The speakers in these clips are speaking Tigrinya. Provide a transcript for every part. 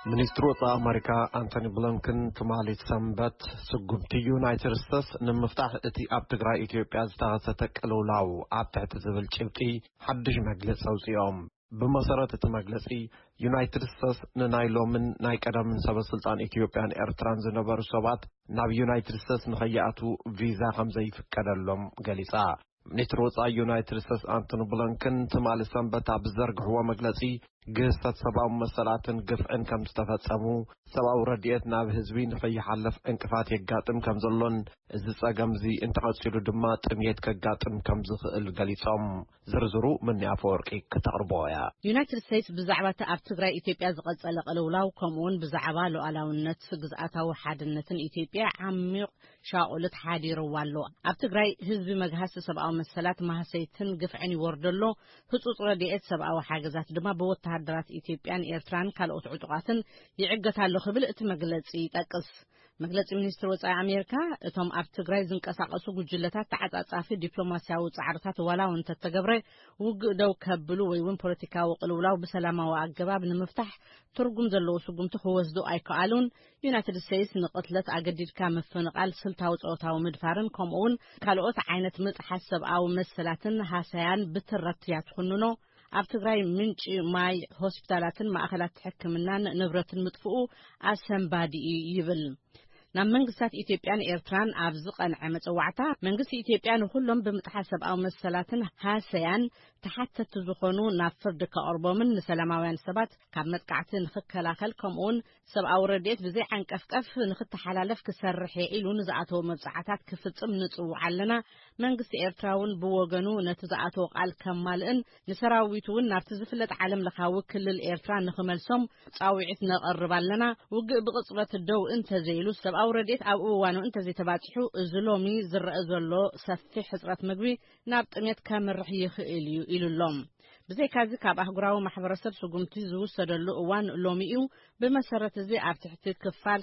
ሚኒስትሩ አሜሪካ አንቶኒ ብሊንከን ትማሊት ሰንበት ስጉምቲ ዩናይትድ ስቴትስ ንምፍታሕ እቲ ኣብ ትግራይ ኢትዮጵያ ዝተኸሰተ ቅልውላው ኣብ ትሕቲ ዝብል ጭብጢ ሓድሽ መግለፂ ኣውፂኦም። ብመሰረት እቲ መግለፂ ዩናይትድ ስቴትስ ንናይ ሎምን ናይ ቀደምን ሰበስልጣን ኢትዮጵያን ኤርትራን ዝነበሩ ሰባት ናብ ዩናይትድ ስቴትስ ንኸይኣቱ ቪዛ ከም ዘይፍቀደሎም ገሊጻ። ሚኒስትሩ ወጻኢ ዩናይትድ ስቴትስ አንቶኒ ብሊንከን ትማሊት ሰንበት ኣብ ዘርግሕዎ መግለፂ ግዝፈት ሰብኣዊ መሰላትን ግፍዕን ከም ዝተፈጸሙ ሰብኣዊ ረድኤት ናብ ህዝቢ ንኸይሓልፍ እንቅፋት የጋጥም ከም ዘሎን እዚ ጸገም እዚ እንተቐፂሉ ድማ ጥምየት ከጋጥም ከም ዝኽእል ገሊጾም ዝርዝሩ ምኒ ኣፈወርቂ ከተቕርቦ እያ። ዩናይትድ ስቴትስ ብዛዕባ ኣብ ትግራይ ኢትዮጵያ ዝቐጸለ ቅልውላው ከምኡውን ብዛዕባ ሉዓላውነት ግዝኣታዊ ሓድነትን ኢትዮጵያ ዓሚቕ ሻቑልት ሓዲርዋ ኣሎ። ኣብ ትግራይ ህዝቢ መግሃሲ ሰብኣዊ መሰላት ማህሰይትን ግፍዕን ይወርደሎ ህጹጽ ረድኤት ሰብኣዊ ሓገዛት ድማ ብወተሃደራት ኢትዮጵያን ኤርትራን ካልኦት ዕጡቃትን ይዕገታሉ ክብል እቲ መግለፂ ይጠቅስ። መግለፂ ሚኒስትር ወጻኢ ኣሜሪካ እቶም ኣብ ትግራይ ዝንቀሳቐሱ ጉጅለታት ተዓጻጻፊ ዲፕሎማስያዊ ጻዕርታት ዋላው እንተተገብረ ውግእ ደው ከብሉ ወይ እውን ፖለቲካዊ ቅልውላው ብሰላማዊ ኣገባብ ንምፍታሕ ትርጉም ዘለዎ ስጉምቲ ክወስዱ ኣይከኣሉን። ዩናይትድ ስቴትስ ንቅትለት ኣገዲድካ ምፍንቃል ስልታዊ ፆታዊ ምድፋርን ከምኡውን ካልኦት ዓይነት ምጥሓስ ሰብኣዊ መሰላትን ሃሳያን ብትረት እያ ትኹንኖ። ኣብ ትግራይ ምንጪ ማይ ሆስፒታላትን ማእኸላት ሕክምናን ንብረትን ምጥፍኡ ኣሰንባዲ ይብል። ናብ መንግስታት ኢትዮጵያን ኤርትራን ኣብ ዝቐንዐ መጽዋዕታ መንግስቲ ኢትዮጵያ ንኹሎም ብምጥሓስ ሰብኣዊ መሰላትን ሃሰያን ተሓተቲ ዝኾኑ ናብ ፍርዲ ከቕርቦምን ንሰላማውያን ሰባት ካብ መጥቃዕቲ ንኽከላኸል ከምኡውን ሰብኣዊ ረድኤት ብዘይ ዓንቀፍቀፍ ንኽተሓላለፍ ክሰርሕ ኢሉ ንዝኣተወ መብጻዕታት ክፍጽም ንጽውዕ ኣለና። መንግስቲ ኤርትራ እውን ብወገኑ ነቲ ዝኣተወ ቃል ከማልእን ንሰራዊቱ እውን ናብቲ ዝፍለጥ ዓለም ለኻዊ ክልል ኤርትራ ንኽመልሶም ጻውዒት ነቐርብ ኣለና። ውግእ ብቕጽበት ደው እንተዘይሉ ሰብኣዊ ረድኤት ኣብ እዋኑ እንተዘይተባጽሑ እዚ ሎሚ ዝረአ ዘሎ ሰፊሕ ሕጽረት ምግቢ ናብ ጥሜት ከምርሕ ይኽእል እዩ ኢሉሎም። ብዘይካዚ ካብ ኣህጉራዊ ማሕበረሰብ ስጉምቲ ዝውሰደሉ እዋን ሎሚ እዩ። ብመሰረት እዚ ኣብ ትሕቲ ክፋል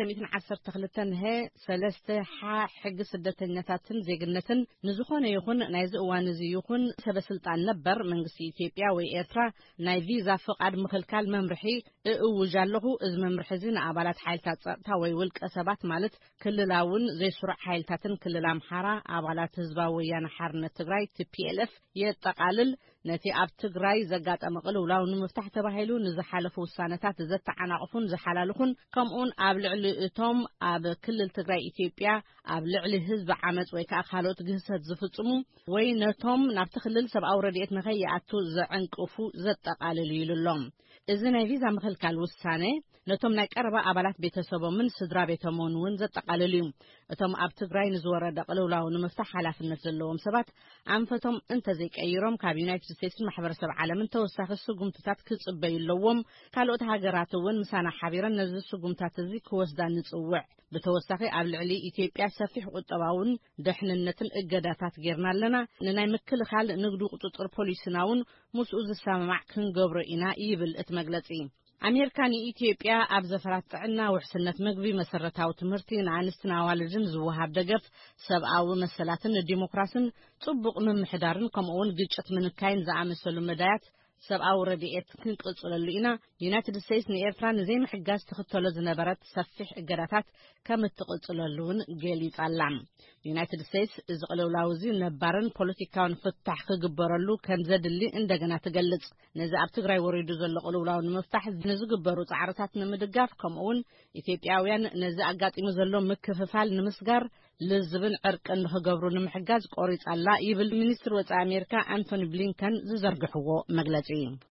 212 ሀ 3 ሓ ሕጊ ስደተኛታትን ዜግነትን ንዝኾነ ይኹን ናይዚ እዋን እዚ ይኹን ሰበስልጣን ነበር መንግስቲ ኢትዮጵያ ወይ ኤርትራ ናይ ቪዛ ፍቃድ ምክልካል መምርሒ እውጅ ኣለኹ። እዚ መምርሒ እዚ ንኣባላት ሓይልታት ጸጥታ ወይ ውልቀ ሰባት ማለት ክልላውን ዘይስሩዕ ሓይልታትን ክልል ኣምሓራ ኣባላት ህዝባዊ ወያነ ሓርነት ትግራይ TPLF የጠቃልል። ነቲ ኣብ ትግራይ ዘጋጠመ ቅልውላው ንምፍታሕ ተባሂሉ ንዝሓለፉ ውሳነታት ዘተዓናቕፉን ዝሓላልኹን ከምኡን ኣብ ልዕሊ እቶም ኣብ ክልል ትግራይ ኢትዮጵያ ኣብ ልዕሊ ህዝቢ ዓመፅ ወይ ከዓ ካልኦት ግህሰት ዝፍጽሙ ወይ ነቶም ናብቲ ክልል ሰብኣዊ ረድኤት ንኸይኣቱ ዘዕንቅፉ ዘጠቃልል ይሉሎም። እዚ ናይ ቪዛ ምክልካል ውሳነ ነቶም ናይ ቀረባ ኣባላት ቤተሰቦምን ስድራ ቤቶምን እውን ዘጠቃልል እዩ። እቶም ኣብ ትግራይ ንዝወረደ ቅልውላው ንምፍታሕ ሓላፍነት ዘለዎም ሰባት ኣንፈቶም እንተዘይቀይሮም ካብ ዩናይትድ ስቴትስ ማሕበረሰብ ዓለምን ተወሳኺ ስጉምትታት ክጽበዩለዎም ካልኦት ሃገራት እውን ምሳና ሓቢረን ነዚ ስጉምታት እዚ ክወስዳ ንጽውዕ። ብተወሳኺ ኣብ ልዕሊ ኢትዮጵያ ሰፊሕ ቁጠባውን ድሕንነትን እገዳታት ጌርና ኣለና። ንናይ ምክልኻል ንግዲ ቁጥጥር ፖሊስና እውን ምስኡ ዝሰማማዕ ክንገብሮ ኢና ይብል እቲ መግለፂ። ኣሜሪካ ንኢትዮጵያ ኣብ ዘፈራት ጥዕና ውሕስነት ምግቢ መሰረታዊ ትምህርቲ ንኣንስትን ኣዋልድን ዝወሃብ ደገፍ ሰብኣዊ መሰላትን ዲሞክራስን ጽቡቕ ምምሕዳርን ከምኡውን ግጭት ምንካይን ዝኣመሰሉ መዳያት ሰብኣዊ ረድኤት ክንቅጽለሉ ኢና። ዩናይትድ ስቴትስ ንኤርትራ ንዘይምሕጋዝ ትኽተሎ ዝነበረት ሰፊሕ እገዳታት ከም እትቕጽለሉን ገሊጻላ። ዩናይትድ ስቴትስ እዚ ቅልውላው እዚ ነባርን ፖለቲካውን ፍታሕ ክግበረሉ ከም ዘድሊ እንደገና ትገልጽ። ነዚ ኣብ ትግራይ ወሪዱ ዘሎ ቅልውላው ንምፍታሕ ንዝግበሩ ጻዕርታት ንምድጋፍ ከምኡውን ኢትዮጵያውያን ነዚ ኣጋጢሙ ዘሎ ምክፍፋል ንምስጋር ልዝብን ዕርቅን ንኽገብሩ ንምሕጋዝ ቆሪጻላ ይብል ሚኒስትር ወጻኢ ኣሜሪካ አንቶኒ ብሊንከን ዝዘርግሕዎ መግለፂ።